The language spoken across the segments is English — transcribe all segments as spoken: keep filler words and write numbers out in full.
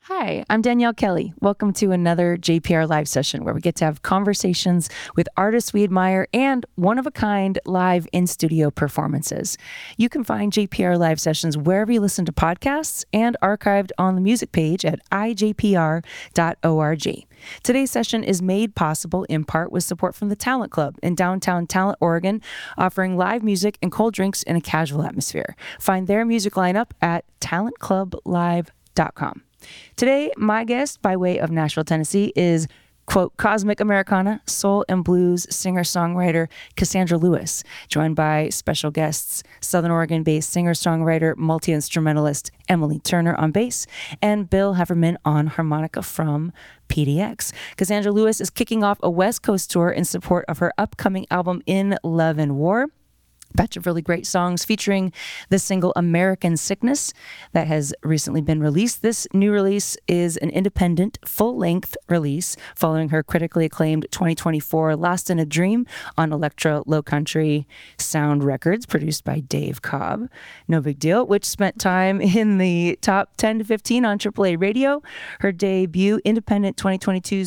Hi, I'm Danielle Kelly. Welcome to another J P R live session where we get to have conversations with artists we admire and one-of-a-kind live in-studio performances. You can find J P R live sessions wherever you listen to podcasts and archived on the music page at i j p r dot org. Today's session is made possible in part with support from the Talent Club in downtown Talent, Oregon, offering live music and cold drinks in a casual atmosphere. Find their music lineup at talent club live dot com. Today, my guest by way of Nashville, Tennessee is, quote, cosmic Americana, soul and blues singer-songwriter Cassandra Lewis, joined by special guests, Southern Oregon-based singer-songwriter, multi-instrumentalist Emily Turner on bass, and Bill Haverman on harmonica from P D X. Cassandra Lewis is kicking off a West Coast tour in support of her upcoming album In Love and War. Batch of really great songs featuring the single American Sickness that has recently been released. This new release is an independent, full-length release following her critically acclaimed twenty twenty-four Lost in a Dream on Electro Low Country Sound Records, produced by Dave Cobb. No big deal, which spent time in the top ten to fifteen on triple A radio. Her debut, Independent twenty twenty-two's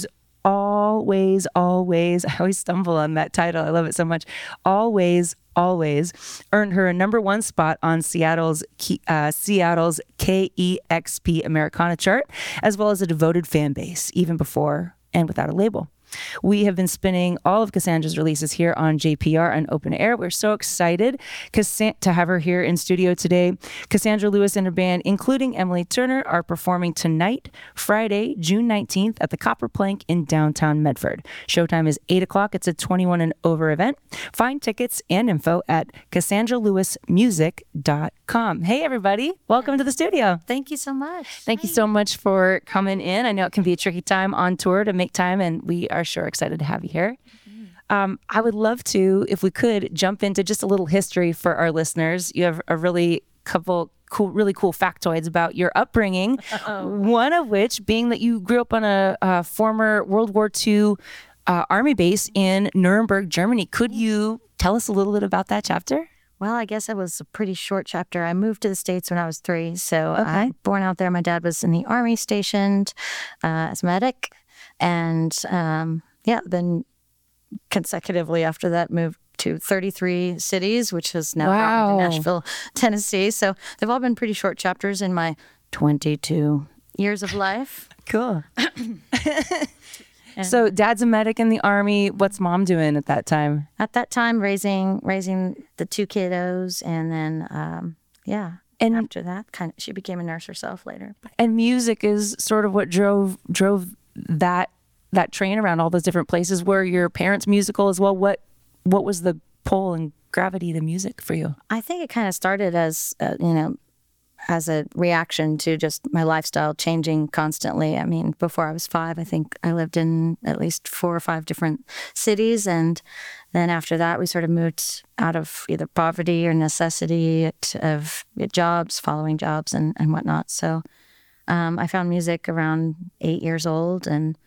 Always, Always, I always stumble on that title. I love it so much. Always, Always earned her a number one spot on Seattle's uh, Seattle's K E X P Americana chart, as well as a devoted fan base, even before and without a label. We have been spinning all of Cassandra's releases here on J P R and Open Air. We're so excited to have her here in studio today. Cassandra Lewis and her band, including Emily Turner, are performing tonight, Friday, June nineteenth, at the Copper Plank in downtown Medford. Showtime is eight o'clock. It's a twenty-one and over event. Find tickets and info at cassandra lewis music dot com. Hey, everybody. Welcome to the studio. Thank you so much. Thank Hi. you so much for coming in. I know it can be a tricky time on tour to make time, and we are sure excited to have you here. Mm-hmm. Um, I would love to, if we could, jump into just a little history for our listeners. You have a really couple cool, really cool factoids about your upbringing. Uh-oh. One of which being that you grew up on a, a former World War Two uh, Army base in Nuremberg, Germany. Could you tell us a little bit about that chapter? Well, I guess it was a pretty short chapter. I moved to the States when I was three. So okay. I was born out there. My dad was in the Army stationed uh, as a medic. And um, yeah, then consecutively after that moved to thirty-three cities, which is now wow. Nashville, Tennessee. So they've all been pretty short chapters in my twenty-two years of life. Cool. So dad's a medic in the Army. What's mom doing at that time? At that time, raising raising the two kiddos. And then, um, yeah. And after that, kind of, she became a nurse herself later. And music is sort of what drove drove that that train around all those different places. Were your parents musical as well? What what was the pull and gravity to music for you? I think it kind of started as uh, you know, as a reaction to just my lifestyle changing constantly. I mean, before I was five, I think I lived in at least four or five different cities, and then after that, we sort of moved out of either poverty or necessity of jobs, following jobs, and and whatnot. So. Um, I found music around eight years old and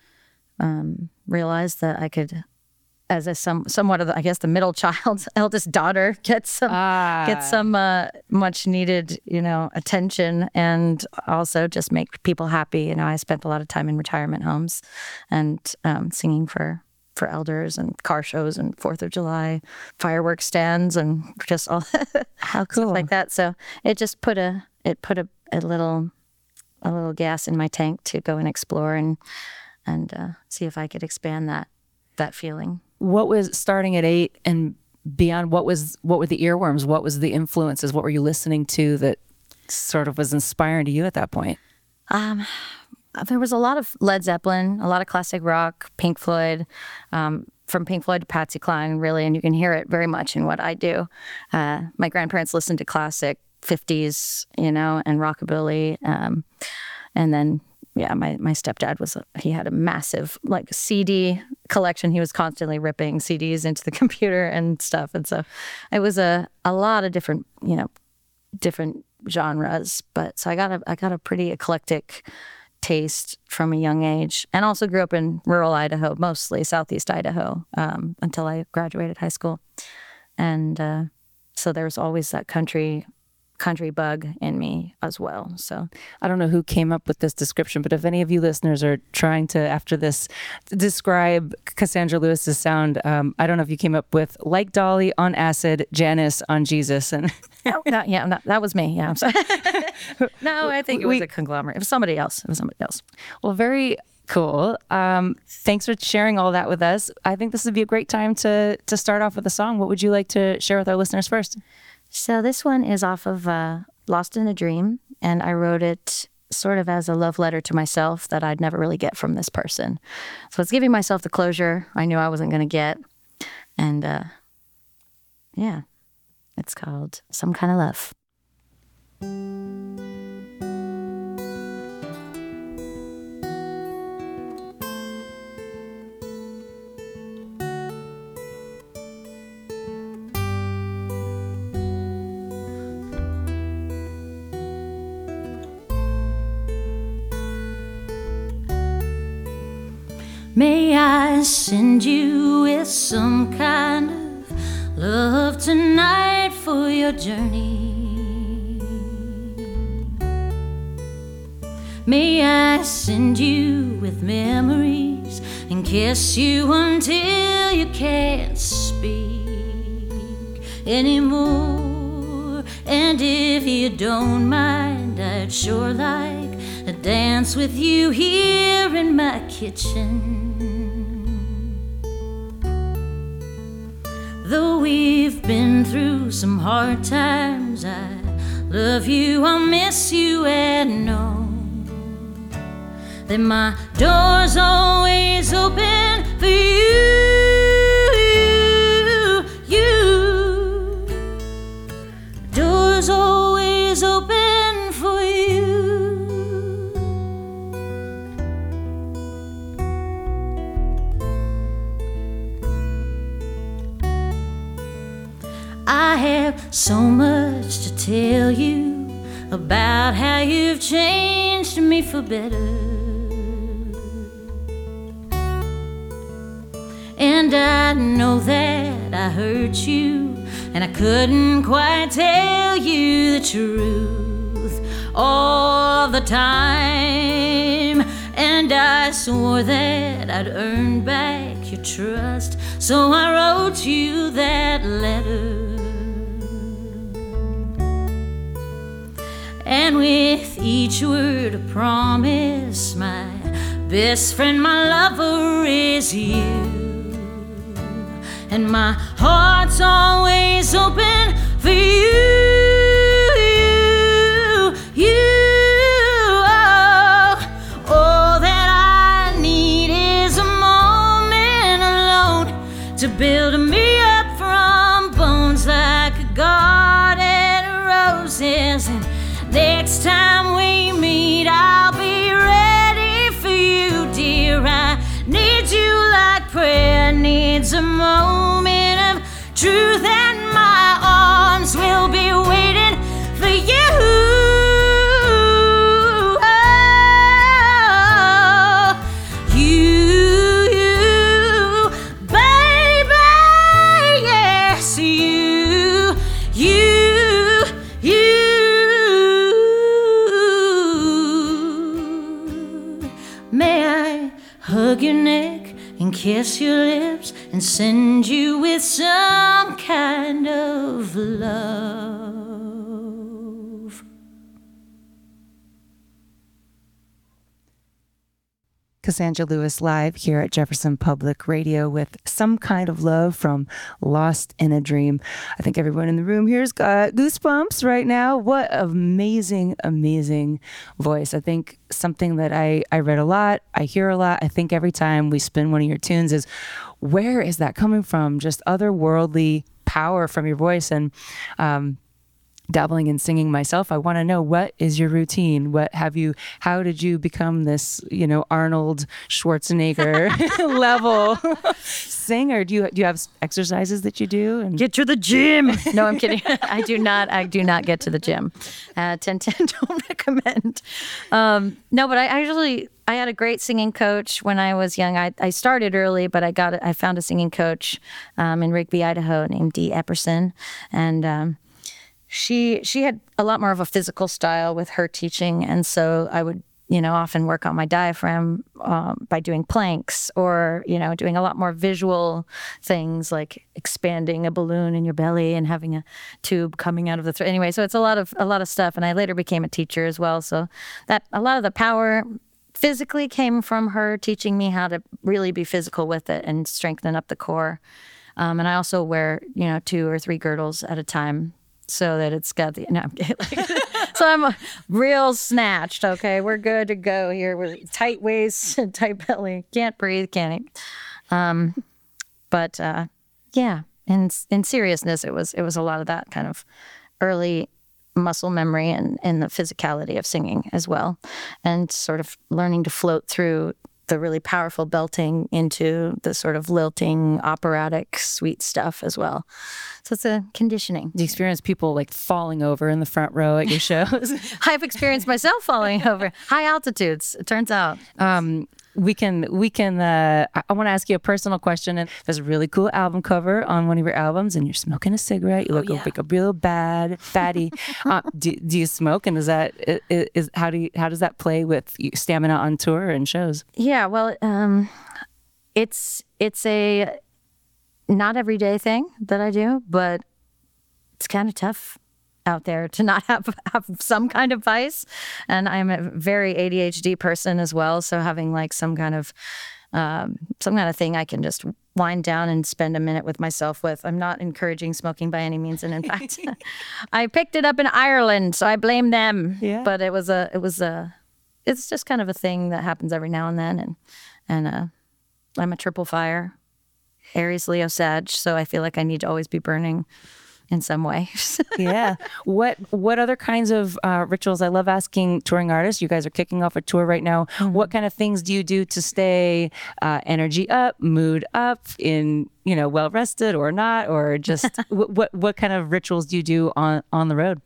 um, realized that I could, as a some somewhat of the, I guess the middle child, eldest daughter, get some ah. get some uh, much needed, you know, attention, and also just make people happy. You know, I spent a lot of time in retirement homes and um, singing for for elders and car shows and Fourth of July fireworks stands and just all how cool stuff like that. So it just put a it put a, a little. a little gas in my tank to go and explore and and uh, see if I could expand that that feeling. What was starting at eight and beyond? What was what were the earworms? What was the influences? What were you listening to that sort of was inspiring to you at that point? Um, there was a lot of Led Zeppelin, a lot of classic rock, Pink Floyd, um, from Pink Floyd to Patsy Cline, really, and you can hear it very much in what I do. Uh, my grandparents listened to classic fifties, you know, and rockabilly. Um, and then, yeah, my, my stepdad was, a, he had a massive like C D collection. He was constantly ripping C Ds into the computer and stuff. And so it was a, a lot of different, you know, different genres. But so I got a, I got a pretty eclectic taste from a young age, and also grew up in rural Idaho, mostly Southeast Idaho, um, until I graduated high school. And uh, so there was always that country country bug in me as well. So I don't know who came up with this description, but if any of you listeners are trying to, after this, describe Cassandra Lewis's sound, um, I don't know if you came up with like Dolly on acid, Janice on Jesus. And oh, no, yeah, no, that was me. Yeah, I'm sorry. No, I think it was we, a conglomerate. It was somebody else. It was somebody else. Well, very cool. Um, thanks for sharing all that with us. I think this would be a great time to to start off with a song. What would you like to share with our listeners first? So this one is off of uh, Lost in a Dream, and I wrote it sort of as a love letter to myself that I'd never really get from this person. So it's giving myself the closure I knew I wasn't going to get. And uh, yeah, it's called Some Kind of Love. May I send you with some kind of love tonight for your journey? May I send you with memories and kiss you until you can't speak anymore? And if you don't mind, I'd sure like to dance with you here in my kitchen. Though we've been through some hard times, I love you, I'll miss you, and know that my door's always open for you. You, door's always open for you. I have so much to tell you about how you've changed me for better. And I know that I hurt you, and I couldn't quite tell you the truth all the time. And I swore that I'd earn back your trust, so I wrote you that letter. And with each word a promise, my best friend, my lover is you. And my heart's always open for you. You, oh, all that I need is a moment alone to build me up from bones like a garden of roses. And next time we meet, I'll be ready for you, dear. I need you like prayer needs a moment of truth, and my arms will be waiting for you. Oh, you, you, baby, yes, you, you, you. May I hug your neck and kiss your lips and send you with some kind of love? Cassandra Lewis live here at Jefferson Public Radio with Some Kind of Love from Lost in a Dream. I think everyone in the room here's got goosebumps right now. What amazing, amazing voice. I think something that I, I read a lot, I hear a lot, I think every time we spin one of your tunes is, where is that coming from? Just otherworldly power from your voice. And um, dabbling in singing myself, I want to know, what is your routine? What have you, how did you become this, you know, Arnold Schwarzenegger level singer? Do you, do you have exercises that you do? And get to the gym. No, I'm kidding. I do not, I do not get to the gym. Uh, ten ten don't recommend. Um, no, but I actually, I had a great singing coach when I was young. I, I started early, but I got, I found a singing coach um, in Rigby, Idaho named Dee Epperson. And, um, she she had a lot more of a physical style with her teaching, and so I would, you know, often work on my diaphragm um, by doing planks, or, you know, doing a lot more visual things like expanding a balloon in your belly and having a tube coming out of the throat. Anyway, so it's a lot of a lot of stuff. And I later became a teacher as well. So that a lot of the power physically came from her teaching me how to really be physical with it and strengthen up the core. Um, and I also wear, you know, two or three girdles at a time, so that it's got the, no, I'm kidding. Like, so I'm real snatched. Okay, we're good to go here. We're tight waist, tight belly, can't breathe, can't eat. Um, but uh, yeah, in in seriousness, it was it was a lot of that kind of early muscle memory and and the physicality of singing as well, and sort of learning to float through the really powerful belting into the sort of lilting, operatic, sweet stuff as well. So it's a conditioning. Do you experience people like falling over in the front row at your shows? I've experienced myself falling over high altitudes, it turns out. Um, we can, we can, uh, I, I want to ask you a personal question. And there's a really cool album cover on one of your albums, and you're smoking a cigarette. You look Oh, yeah. like a real bad fatty. uh, do, do you smoke? And is that, is, is how do you, how does that play with you- stamina on tour and shows? Yeah, well, um, it's it's a not everyday thing that I do, but it's kind of tough out there to not have, have some kind of vice. And I'm a very A D H D person as well, so having like some kind of um, some kind of thing I can just wind down and spend a minute with myself with. I'm not encouraging smoking by any means, and in fact, I picked it up in Ireland, so I blame them. Yeah. But it was a it was a it's just kind of a thing that happens every now and then, and and uh, I'm a triple fire, Aries, Leo, Sag, so I feel like I need to always be burning in some way. Yeah. What what other kinds of uh, rituals? I love asking touring artists. You guys are kicking off a tour right now. Mm-hmm. What kind of things do you do to stay uh, energy up, mood up, in, you know, well rested or not, or just what, what what kind of rituals do you do on on the road?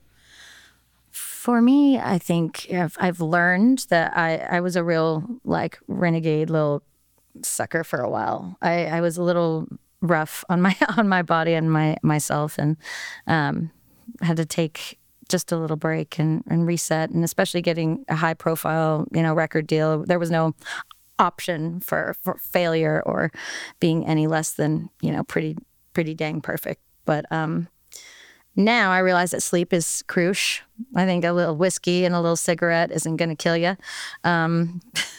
For me, I think I've, I've learned that I, I was a real like renegade little sucker for a while. I, I was a little rough on my on my body and my myself, and um, had to take just a little break and, and reset. And especially getting a high profile, you know, record deal, there was no option for, for failure or being any less than, you know, pretty pretty dang perfect. But um, now I realize that sleep is crucial. I think a little whiskey and a little cigarette isn't going to kill you. Um,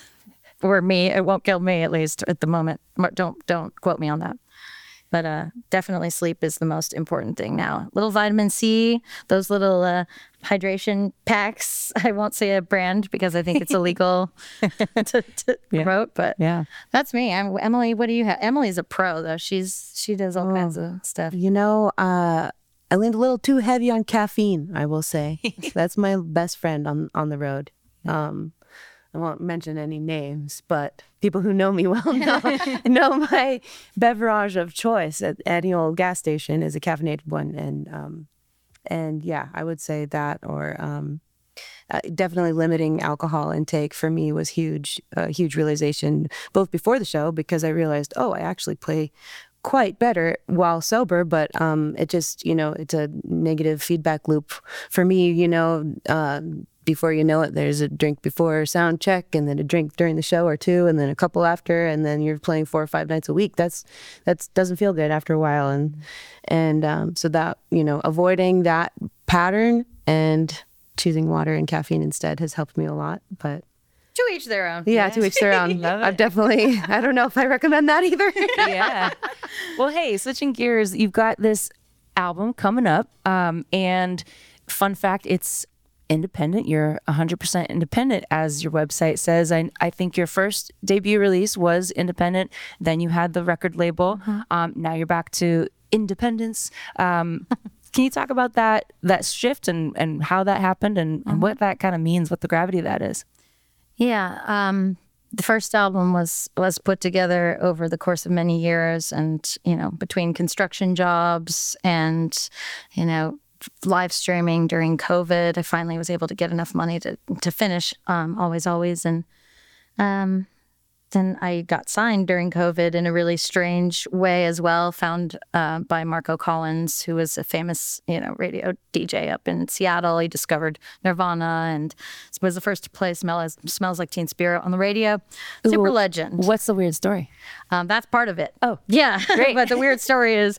or me, it won't kill me, at least at the moment. Don't don't quote me on that. But uh, definitely sleep is the most important thing now. Little vitamin C, those little uh, hydration packs. I won't say a brand because I think it's illegal to, to Yeah. promote, but Yeah. that's me. I'm Emily. What do you have? Emily's a pro though. She's she does all kinds of stuff. You know, uh, I leaned a little too heavy on caffeine, I will say. That's my best friend on, on the road. Um, I won't mention any names, but people who know me well know, know my beverage of choice at any old gas station is a caffeinated one. And um, and yeah, I would say that, or um, uh, definitely limiting alcohol intake for me was huge, a huge realization, both before the show, because I realized, oh, I actually play quite better while sober, but um, it just, you know, it's a negative feedback loop for me, you know. Um, before you know it, there's a drink before sound check, and then a drink during the show or two, and then a couple after, and then you're playing four or five nights a week. That's that's doesn't feel good after a while, and and um, so that, you know, avoiding that pattern and choosing water and caffeine instead has helped me a lot. But To each their own. yeah, to each their own. I've definitely, I don't know if I recommend that either. Yeah. Well, hey, switching gears, you've got this album coming up, um, and fun fact, it's independent. You're one hundred percent independent, as your website says. I, I think your first debut release was independent. Then you had the record label. Mm-hmm. Um, now you're back to independence. Um, can you talk about that that shift and, and how that happened, and, Mm-hmm. and what that kind of means, what the gravity of that is? Yeah, um, the first album was was put together over the course of many years, and you know, between construction jobs and you know, live streaming during COVID, I finally was able to get enough money to to finish um, Always Always, and um, then I got signed during COVID in a really strange way as well, found uh, by Marco Collins, who was a famous, you know, radio D J up in Seattle. He discovered Nirvana and was the first to play Smell Smells Like Teen Spirit on the radio. Super Ooh, legend. What's the weird story? Um, that's part of it. Oh, yeah. great. But the weird story is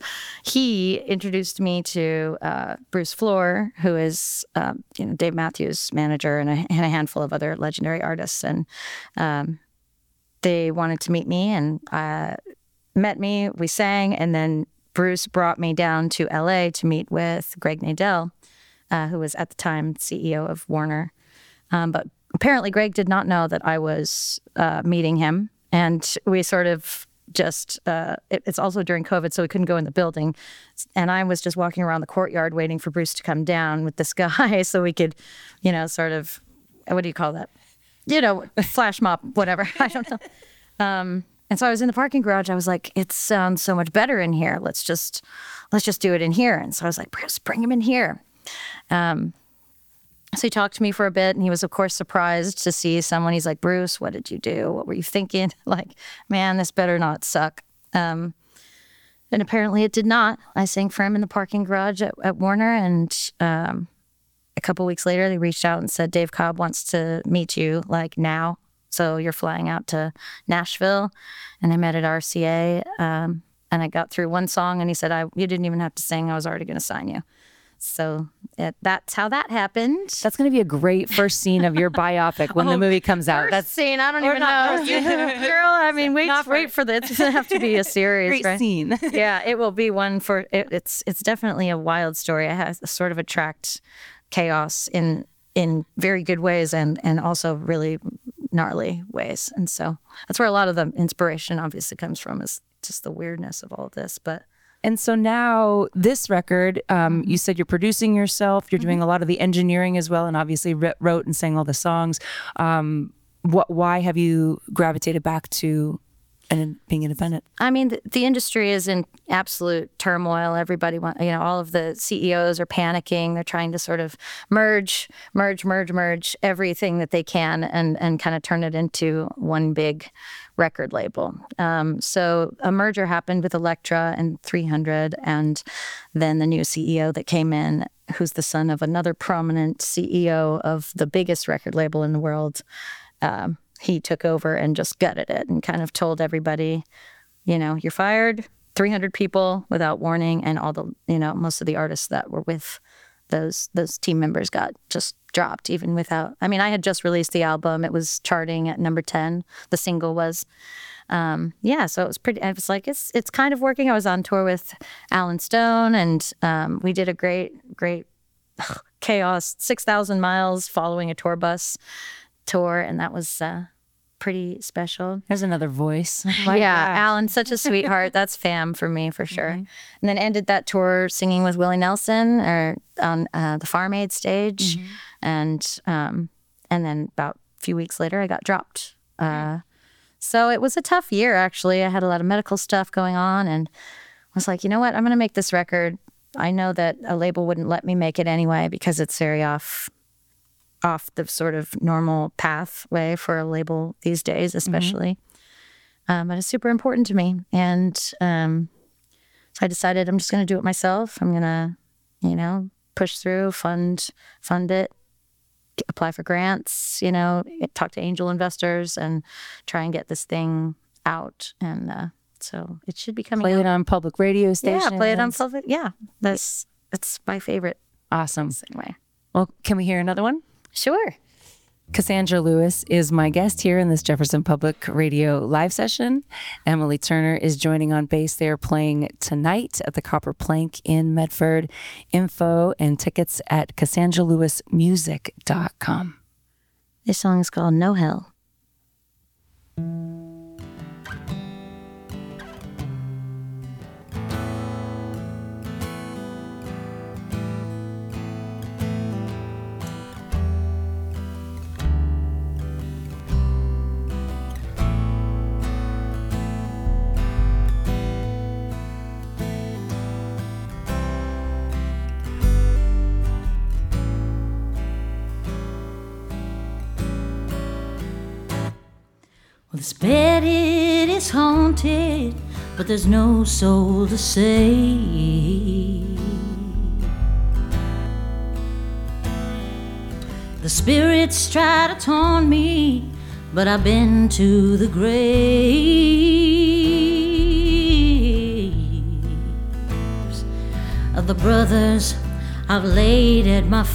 he introduced me to uh, Bruce Floor, who is, um, you know, Dave Matthews' manager, and a, and a handful of other legendary artists. And um, they wanted to meet me, and uh, met me. We sang, and then Bruce brought me down to L A to meet with Greg Nadel, uh, who was at the time C E O of Warner. Um, but apparently Greg did not know that I was uh, meeting him. And we sort of just, uh, it, it's also during COVID, so we couldn't go in the building. And I was just walking around the courtyard waiting for Bruce to come down with this guy so we could, you know, sort of, what do you call that? You know, flash mob, whatever. I don't know. Um, and so I was in the parking garage. I was like, it sounds so much better in here. Let's just, let's just do it in here. And so I was like, Bruce, bring him in here. Um, So he talked to me for a bit, and he was, of course, surprised to see someone. He's like, Bruce, what did you do? What were you thinking? Like, man, this better not suck. Um, and apparently it did not. I sang for him in the parking garage at, at Warner, and um, a couple weeks later, they reached out and said, Dave Cobb wants to meet you, like, now. So you're flying out to Nashville. And I met at R C A, um, and I got through one song, and he said, I, you didn't even have to sing. I was already going to sign you. So it, that's how that happened. That's going to be a great first scene of your biopic when Oh, the movie comes out. First That's scene. I don't or even not know. first scene. Girl, I mean, wait, Not wait for this. It's going to have to be a series, great right? scene. Yeah, it will be one for, it, it's it's definitely a wild story. It has sort of attract chaos in in very good ways and, and also really gnarly ways. And so that's where a lot of the inspiration obviously comes from, is just the weirdness of all of this. But And so now this record, um, you said you're producing yourself, you're doing a lot of the engineering as well, and obviously writ- wrote and sang all the songs. Um, what? Why have you gravitated back to and being independent? I mean, the, the industry is in absolute turmoil. Everybody want, you know, all of the C E Os are panicking. They're trying to sort of merge, merge, merge, merge everything that they can and, and kind of turn it into one big record label. Um, so a merger happened with Elektra and three hundred, and then the new C E O that came in, who's the son of another prominent C E O of the biggest record label in the world, um, he took over and just gutted it and kind of told everybody, you know, you're fired, three hundred people without warning, and all the, you know, most of the artists that were with those those team members got just dropped, even without, I mean, I had just released the album. It was charting at number ten. The single was. Um, yeah, so it was pretty, I was like, it's it's kind of working. I was on tour with Alan Stone, and um, we did a great, great chaos, six thousand miles following a tour bus tour, and that was uh, pretty special. There's another voice. Yeah, Alan's such a sweetheart. That's fam for me, for sure. Mm-hmm. And then ended that tour singing with Willie Nelson or on uh, the Farm Aid stage. Mm-hmm. And um, and then about a few weeks later, I got dropped. Uh, so it was a tough year, actually. I had a lot of medical stuff going on, and I was like, you know what? I'm going to make this record. I know that a label wouldn't let me make it anyway because it's very off off the sort of normal pathway for a label these days, especially. Mm-hmm. Um, but it's super important to me. And um, so I decided I'm just going to do it myself. I'm going to, you know, push through, fund, fund it, apply for grants, you know, talk to angel investors and try and get this thing out. And uh, so it should be coming Play out. it on public radio stations. Yeah, play it on public. Yeah, that's, that's my favorite. Awesome. Way. Well, can we hear another one? Sure. Cassandra Lewis is my guest here in this Jefferson Public Radio live session. Emily Turner is joining on bass. They are playing tonight at the Copper Plank in Medford. Info and tickets at cassandra lewis music dot com. This song is called No Hell. Well, this bed, it is haunted, but there's no soul to save. The spirits try to taunt me, but I've been to the graves of the brothers I've laid at my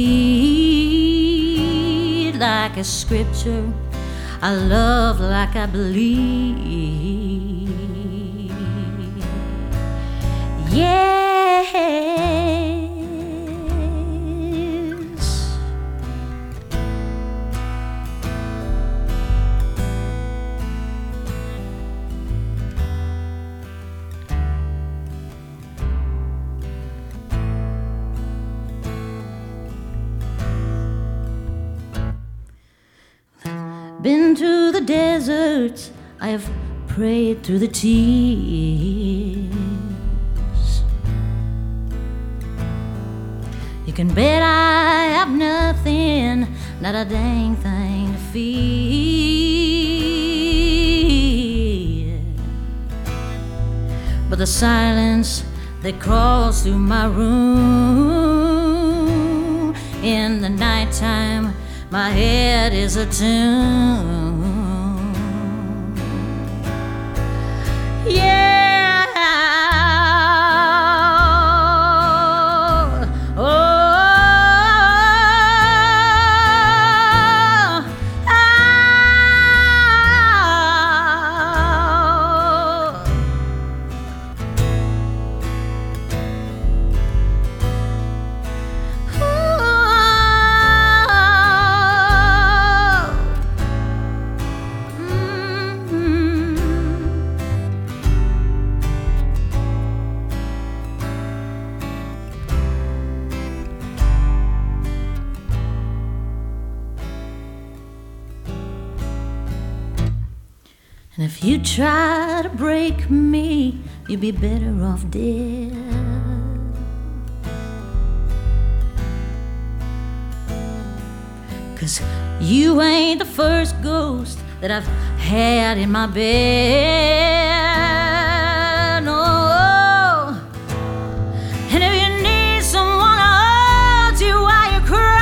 feet. Like a scripture, I love like I believe. Yes. Been to the deserts, I have prayed through the tears. You can bet I have nothing, not a dang thing to fear. But the silence that crawls through my room in the nighttime, my head is a tune. Yeah. Oh. And if you try to break me, you'd be better off dead. Cause you ain't the first ghost that I've had in my bed. No. And if you need someone to hold you while you cry,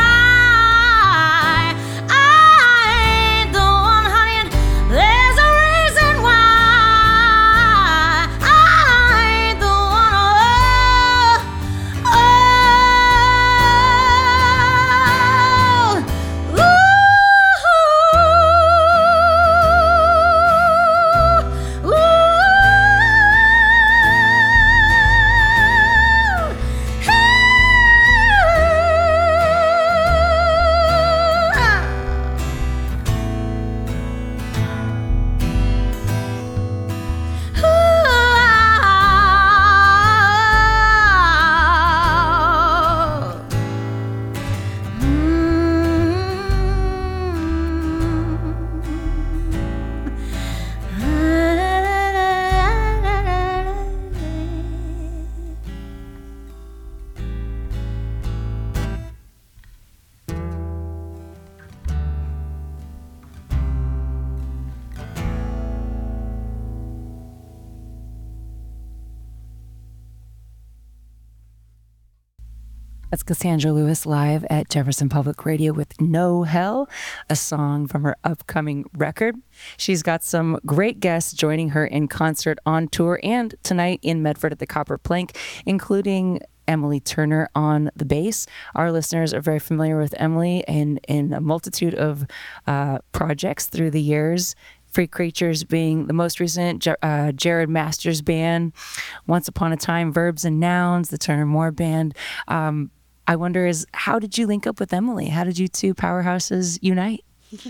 That's Cassandra Lewis live at Jefferson Public Radio with No Hell, a song from her upcoming record. She's got some great guests joining her in concert, on tour, and tonight in Medford at the Copper Plank, including Emily Turner on the bass. Our listeners are very familiar with Emily in, in a multitude of uh, projects through the years. Free Creatures being the most recent, uh, Jared Masters Band, Once Upon a Time, Verbs and Nouns, the Turner Moore Band. Um, I wonder is, how did you link up with Emily? How did you two powerhouses unite?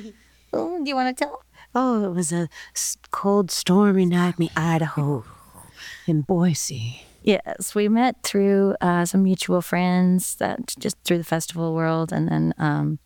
Oh, do you want to tell? Oh, it was a s- cold, stormy night in Idaho, in Boise. Yes, we met through uh, some mutual friends, that just through the festival world, and then um,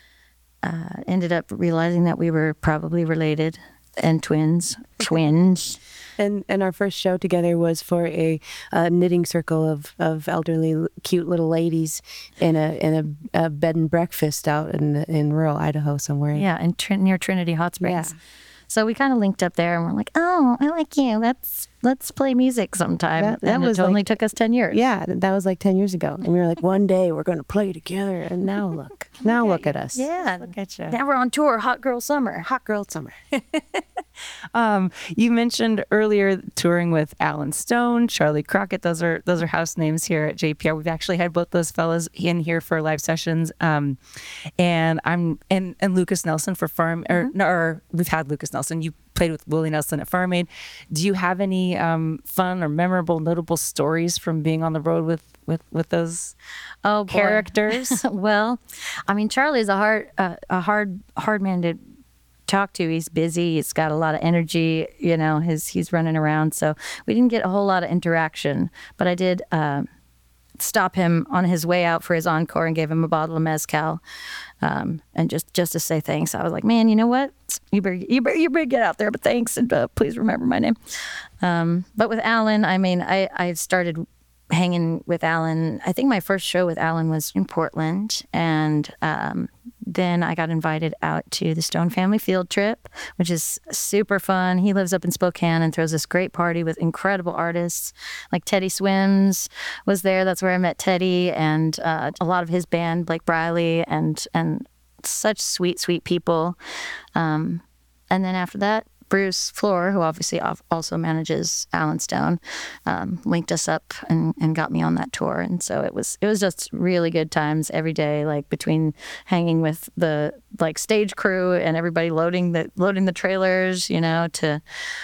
uh, ended up realizing that we were probably related and twins. Twins. And and our first show together was for a uh, knitting circle of, of elderly, cute little ladies in a in a, a bed and breakfast out in in rural Idaho somewhere. Yeah, in Trin- near Trinity Hot Springs. Yeah. So we kind of linked up there, and we're like, "Oh, I like you. Let's let's play music sometime." That- that and was it only like- took us ten years. Yeah, th- that was like ten years ago. And we were like, one day we're going to play together. And now look, now look at us. Yeah. Look at you. Now we're on tour, Hot Girl Summer. Hot girl summer. Um, you mentioned earlier touring with Alan Stone, Charlie Crockett. Those are those are house names here at J P R. We've actually had both those fellas in here for live sessions. Um, and I'm and and Lucas Nelson for Farm or, no, or we've had Lucas Nelson. You played with Willie Nelson at Farm Aid. Do you have any um, fun or memorable, notable stories from being on the road with with with those Oh, boy. characters? Well, I mean, Charlie's a hard, uh, a hard, hard man to talk to. He's busy. He's got a lot of energy. You know, his he's running around. So we didn't get a whole lot of interaction. But I did uh, stop him on his way out for his encore and gave him a bottle of mezcal, um, and just just to say thanks. I was like, man, you know what? You better you better, you better get out there. But thanks, and uh, please remember my name. Um, but with Alan, I mean, I I started hanging with Alan. I think my first show with Alan was in Portland, and um, then I got invited out to the Stone Family Field Trip, which is super fun. He lives up in Spokane and throws this great party with incredible artists. Like Teddy Swims was there. That's where I met Teddy, and uh, a lot of his band, Blake Briley, and and such sweet, sweet people. Um, and then after that, Bruce Floor, who obviously also manages Alan Stone, um, linked us up and, and got me on that tour. And so it was it was just really good times every day, like between hanging with the like stage crew and everybody loading the loading the trailers, you know, to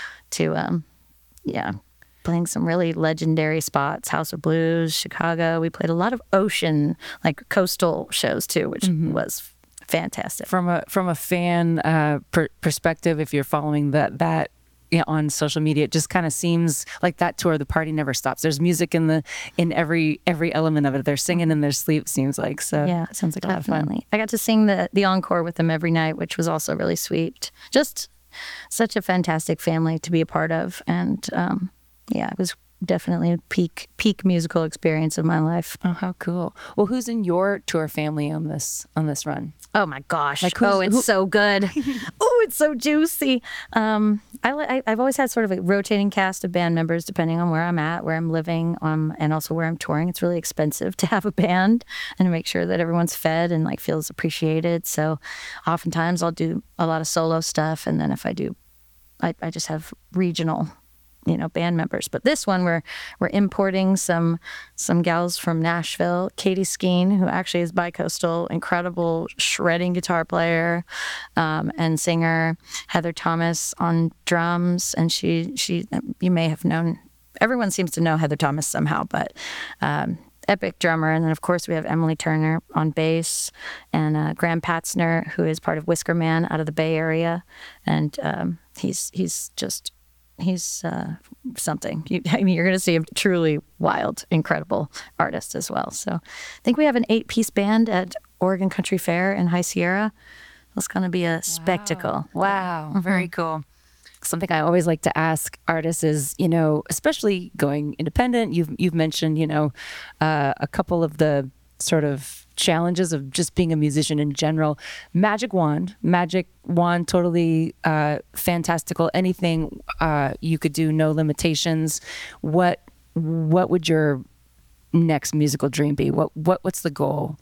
to um yeah, playing some really legendary spots, House of Blues, Chicago. We played a lot of ocean, like coastal shows too, which mm-hmm. was fantastic. From a from a fan uh, per- perspective, if you're following that that you know, on social media, it just kind of seems like that tour, the party never stops. There's music in the in every every element of it. They're singing in their sleep. Seems like so. Yeah, it sounds like a lot of fun. I got to sing the the encore with them every night, which was also really sweet. Just such a fantastic family to be a part of, and um, yeah, it was definitely a peak peak musical experience of my life. Oh, how cool! Well, who's in your tour family on this on this run? Oh my gosh! Like oh, it's who- so good. Oh, it's so juicy. Um, I, li- I I've always had sort of a rotating cast of band members depending on where I'm at, where I'm living, um, and also where I'm touring. It's really expensive to have a band and to make sure that everyone's fed and like feels appreciated. So, oftentimes I'll do a lot of solo stuff, and then if I do, I, I just have regional, you know, band members. But this one, we're we're importing some some gals from Nashville. Katie Skeen, who actually is bicoastal, incredible shredding guitar player um, and singer. Heather Thomas on drums, and she she you may have known. Everyone seems to know Heather Thomas somehow, but. Um, epic drummer. And then, of course, we have Emily Turner on bass, and uh, Graham Patzner, who is part of Whisker Man out of the Bay Area. And um, he's he's just, he's uh, something. You, I mean, you're going to see a truly wild, incredible artist as well. So I think we have an eight-piece band at Oregon Country Fair in High Sierra. It's going to be a spectacle. Wow, mm-hmm. Very cool. Something I always like to ask artists is, you know, especially going independent, you've you've mentioned, you know, uh, a couple of the sort of challenges of just being a musician in general. Magic wand, magic wand, totally uh, fantastical. Anything uh, you could do, no limitations. What what would your next musical dream be? What what what's the goal?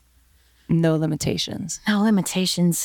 No limitations. No limitations.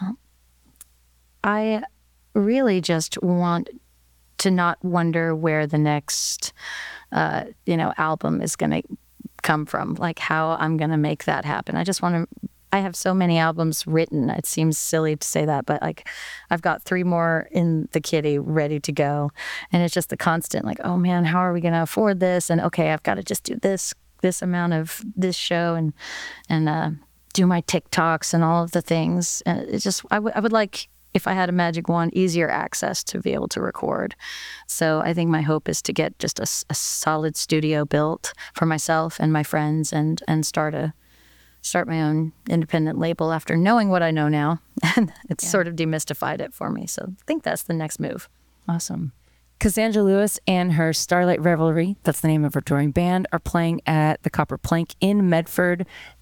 I really just want to not wonder where the next, uh, you know, album is going to come from, like how I'm going to make that happen. I just want to, I have so many albums written. It seems silly to say that, but like I've got three more in the kitty ready to go. And it's just the constant like, oh man, how are we going to afford this? And okay, I've got to just do this, this amount of this show and, and, uh, do my TikToks and all of the things. And it's just, I, w- I would like, if I had a magic wand, easier access to be able to record. So I think my hope is to get just a, a solid studio built for myself and my friends, and and start a start my own independent label after knowing what I know now. And it's yeah. sort of demystified it for me. So I think that's the next move. Awesome. Cassandra Lewis and her Starlight Revelry, that's the name of her touring band, are playing at the Copper Plank in Medford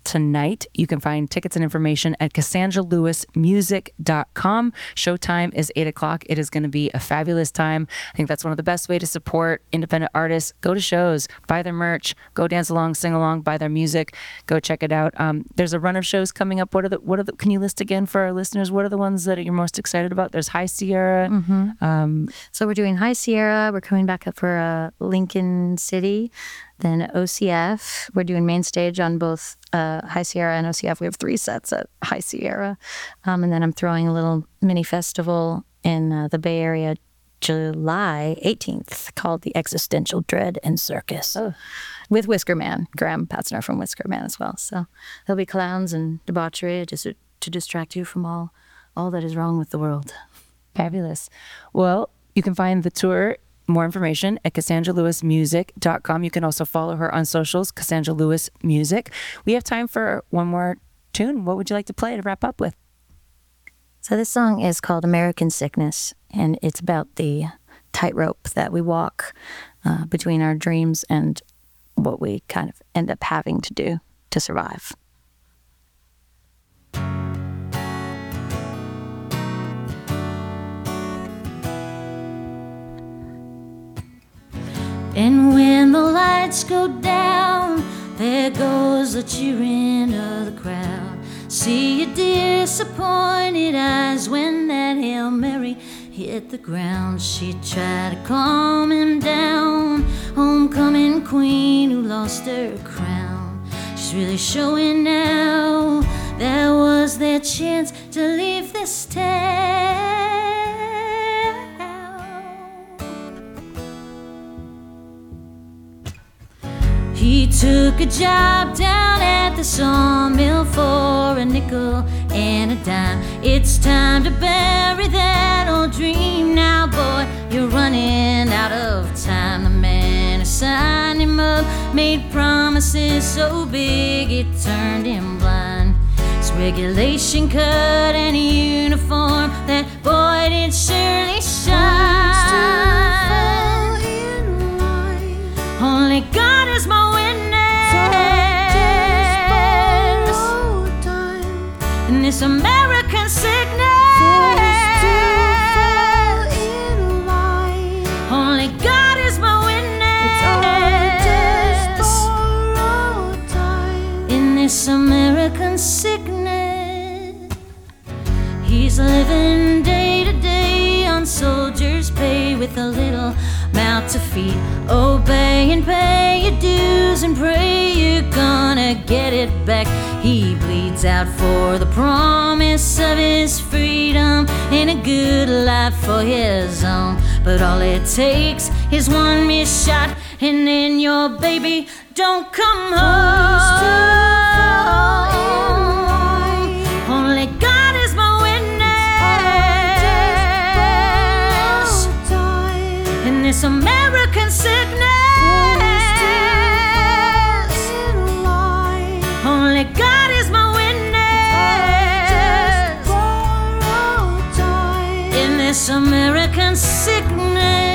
tonight. You can find tickets and information at cassandra lewis music dot com. Showtime is eight o'clock. It is going to be a fabulous time. I think that's one of the best way to support independent artists. Go to shows, buy their merch, go dance along, sing along, buy their music, go check it out. Um, there's a run of shows coming up. What are the, what are the, can you list again for our listeners? What are the ones that you're most excited about? There's High Sierra. Mm-hmm. Um, so we're doing High Sierra. We're coming back up for uh, Lincoln City. Then O C F. We're doing main stage on both uh, High Sierra and O C F. We have three sets at High Sierra. Um, and then I'm throwing a little mini festival in uh, the Bay Area July eighteenth called the Existential Dread and Circus. Oh. With Whisker Man, Graham Patzner from Whisker Man as well. So there'll be clowns and debauchery just to, to distract you from all, all that is wrong with the world. Fabulous. Well, you can find the tour, more information at cassandra lewis music dot com. You can also follow her on socials, Cassandra Lewis Music. We have time for one more tune. What would you like to play to wrap up with? So this song is called American Sickness, and it's about the tightrope that we walk uh, between our dreams and what we kind of end up having to do to survive. And when the lights go down, there goes the cheering of the crowd. See your disappointed eyes when that Hail Mary hit the ground. She tried to calm him down, homecoming queen who lost her crown. She's really showing now that was their chance to leave this town. He took a job down at the sawmill for a nickel and a dime. It's time to bury that old dream now, boy, you're running out of time. The man who signed him up made promises so big it turned him blind. His regulation cut and a uniform, that boy did surely shine. Only God is my in this American sickness, only God is my witness. In this American sickness, he's living day to day on soldier's pay with a little mouth to feed. Obey and pay your dues and pray you're gonna get it back. He bleeds out for the promise of his freedom and a good life for his own. But all it takes is one missed shot, and then your baby don't come home. Only God is my witness. In this American sickness, only God is my witness. In this American sickness.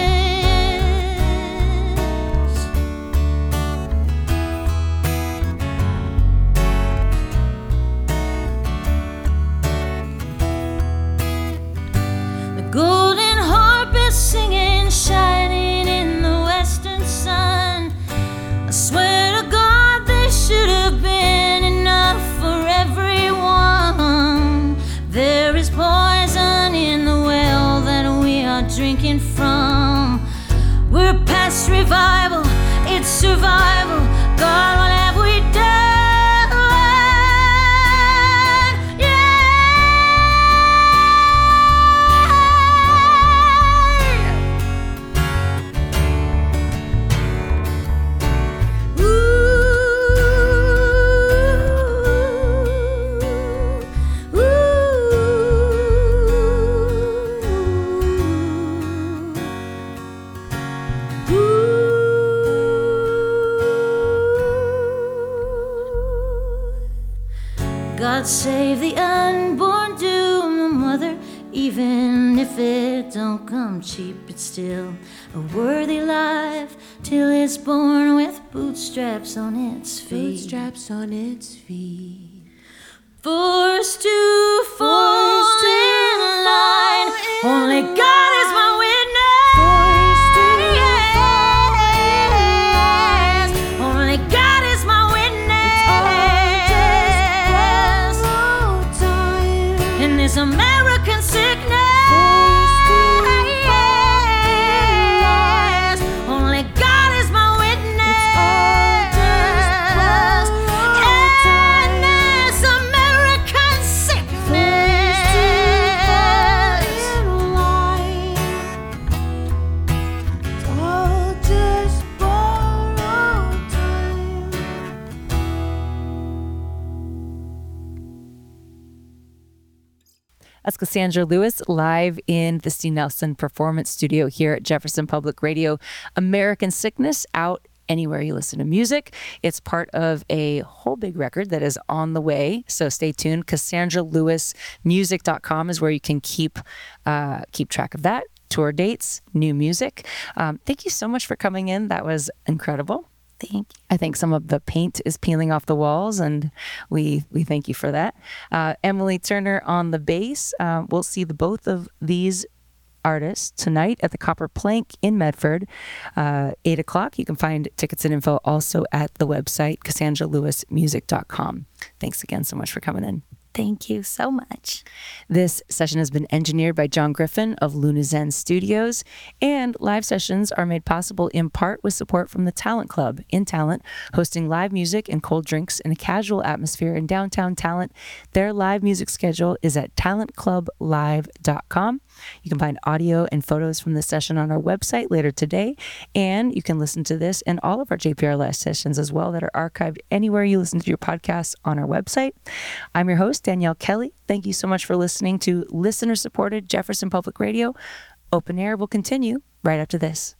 The golden harp is singing, shining in the western sun. I swear to God there should have been enough for everyone. There is poison in the well that we are drinking from. We're past revival, it's survival. God, what have we done? God save the unborn, doom the mother, even even if it don't come cheap, it's still a worthy life till it's born with bootstraps on its feet. Bootstraps on its feet. Forced to fall Forced to in line. fall in Only God is my witness. Forced to Yes. Only God is my witness. borrowed time. In this American sickness. Forced to Yes. Only God is my witness. In this American sickness. All just borrowed time. That's Cassandra Lewis live in the Steve Nelson Performance Studio here at Jefferson Public Radio. American Sickness, out anywhere you listen to music. It's part of a whole big record that is on the way, so stay tuned. Cassandra Lewis Music dot com is where you can keep uh, keep track of that. Tour dates, new music. Um, thank you so much for coming in. That was incredible. Thank you. I think some of the paint is peeling off the walls, and we we thank you for that. Uh, Emily Turner on the bass. Uh, we'll see the both of these artists tonight at the Copper Plank in Medford, uh, eight o'clock. You can find tickets and info also at the website, Cassandra Lewis Music dot com. Thanks again so much for coming in. Thank you so much. This session has been engineered by John Griffin of Luna Zen Studios, and live sessions are made possible in part with support from the Talent Club in Talent, hosting live music and cold drinks in a casual atmosphere in downtown Talent. Their live music schedule is at talent club live dot com. You can find audio and photos from this session on our website later today, and you can listen to this and all of our J P R Live sessions as well that are archived anywhere you listen to your podcasts on our website. I'm your host, Danielle Kelly. Thank you so much for listening to listener-supported Jefferson Public Radio. Open Air will continue right after this.